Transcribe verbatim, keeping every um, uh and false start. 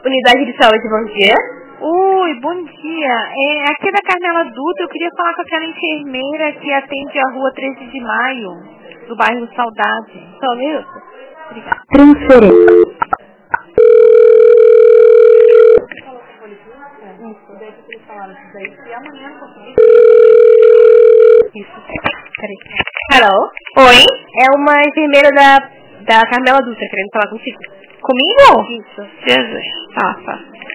Unidade de saúde, bom dia. Oi, bom dia. É, aqui é da Carmela Dutra, eu queria falar com aquela enfermeira que atende a rua treze de maio, do bairro Saudade. Só um minuto. Obrigada. Transferência. Isso. Peraí. Carol? Oi? É uma enfermeira da, da Carmela Dutra, querendo falar contigo. Comigo? Isso. Jesus. Tá, tá.